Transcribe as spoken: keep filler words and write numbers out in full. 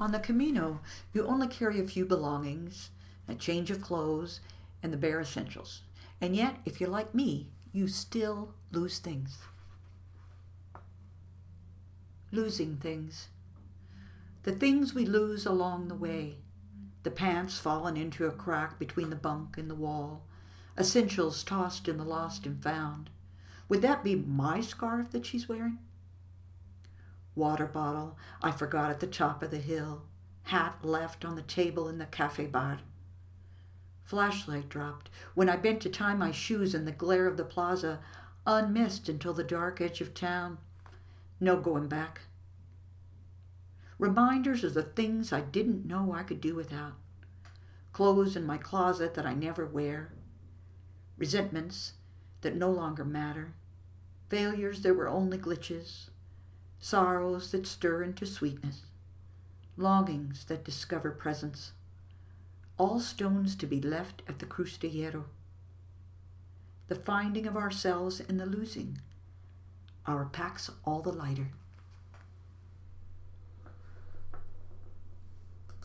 On the Camino, you only carry a few belongings, a change of clothes, and the bare essentials. And yet, if you're like me, you still lose things. Losing things. The things we lose along the way. The pants fallen into a crack between the bunk and the wall. Essentials tossed in the lost and found. Would that be my scarf that she's wearing? Water bottle I forgot at the top of the hill. Hat left on the table in the cafe bar. Flashlight dropped when I bent to tie my shoes in the glare of the plaza, unmissed until the dark edge of town. No going back. Reminders of the things I didn't know I could do without. Clothes in my closet that I never wear. Resentments that no longer matter. Failures that were only glitches. Sorrows that stir into sweetness. Longings that discover presence. All stones to be left at the Cruz de Hierro. The finding of ourselves in the losing. Our packs all the lighter.